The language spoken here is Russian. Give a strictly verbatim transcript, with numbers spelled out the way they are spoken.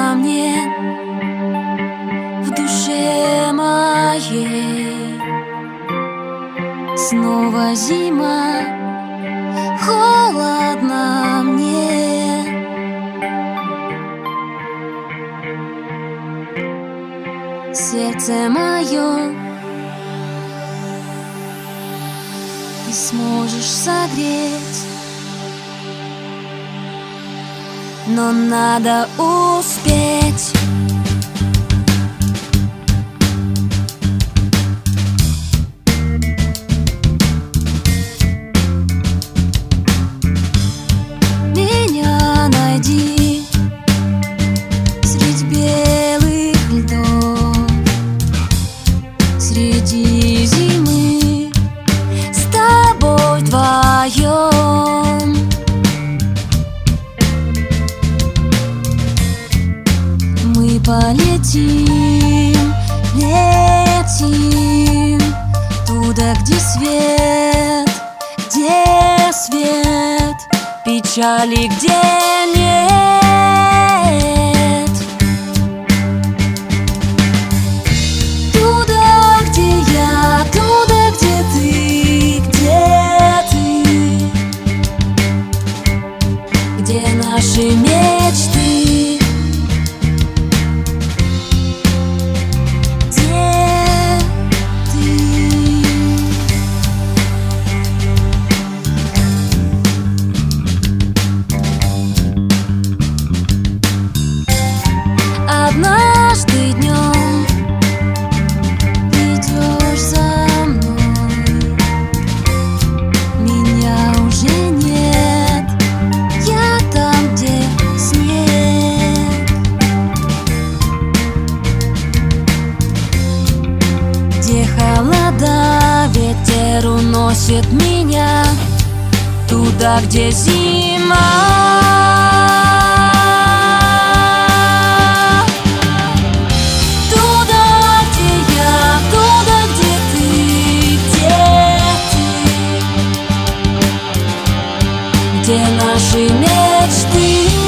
на мне в душе моей. Снова зима, холодно мне. Сердце мое ты сможешь согреть, но надо успеть. Меня найди средь белых льдов, среди зимы с тобой вдвоем. Мы полетим, летим туда, где свет, где свет, печали, где нет. Туда, где я, туда, где ты, где ты, где наши мечты. Однажды днем придешь за мной, меня уже нет, я там, где снег, где холода, ветер уносит меня туда, где зима. Где наши мечты.